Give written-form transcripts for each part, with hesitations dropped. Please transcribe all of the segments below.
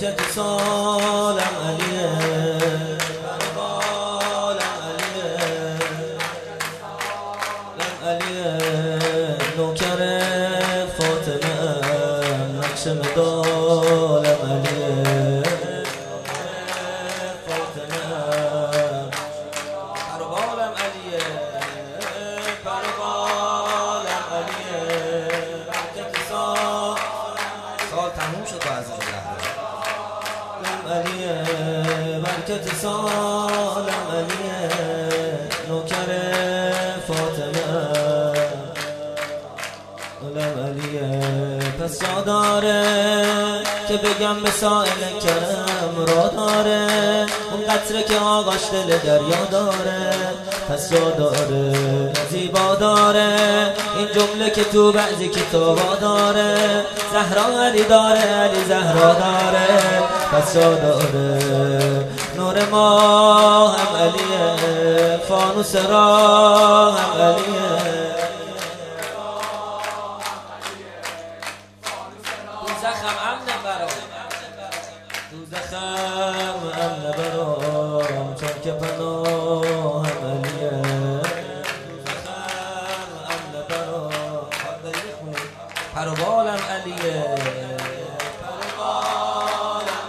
برکت سالم علیه بالم علیه نوکر فاطمه نقش مدالم علیه فاطمه پروبالم علیه پروبالم علیه برکت سال تموم شد با عزیز علیه برکت سالم علیه نوکر فاطمه علم علیه پس جا داره که بگم به سائل کرم را داره اون قطره که آغاش دل دریا داره پس جا داره زیبا داره این جمله که تو بعضی کتابا داره زهرا علی داره علی زهرا داره پس جا داره نور ما هم علیه فانوس را هم علیه دوزخم امن برام چون که پناه هم علیه دوزخم امن برام پروبالم علیه پروبالم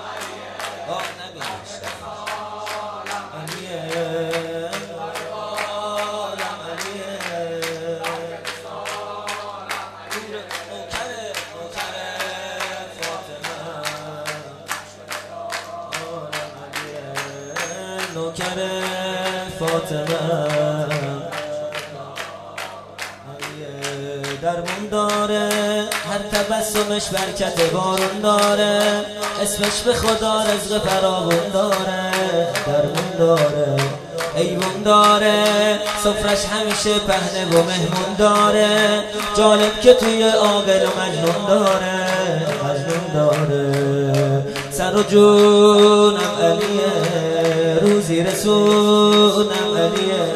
علیه پروبالم علیه نوکر فاطمه درمون داره هر تبسمش برکت بارون داره اسمش به خدا رزق فراوون داره درمون داره ایوون داره سفرش همیشه پهنه و مهمون داره جالب که توی عاقل و مجنون داره سر و جونم علیه روزی رسونم علیه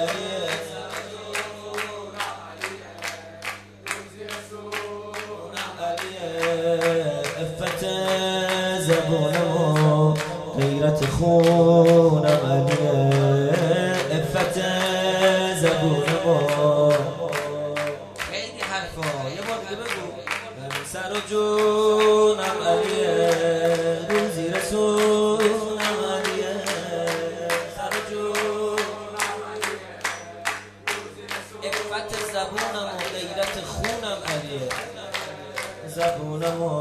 افت زبونم و غیرت خونم علیه افت زبونم و خیلی حرفا یه بار دیگه بگو سر و جونم علیه روزی رسونم علیه سر و جونم علیه افت زبونم و غیرت خونم علیه زبونم و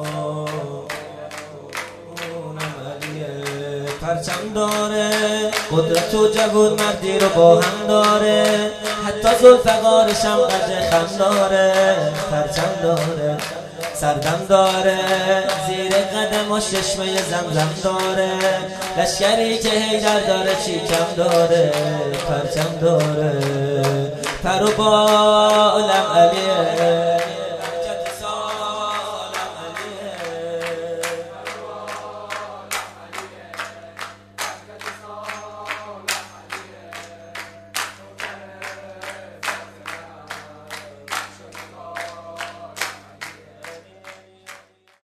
خونم علیه پرچم داره قدرت و جوون مردی رو با هم داره حتی ذوالفقارشم قدر خم داره پرچم داره سردم داره زیر قدم و چشمه زمزم داره لشکری که حیدر داره چیکم داره پرچم داره پر و بالم علیه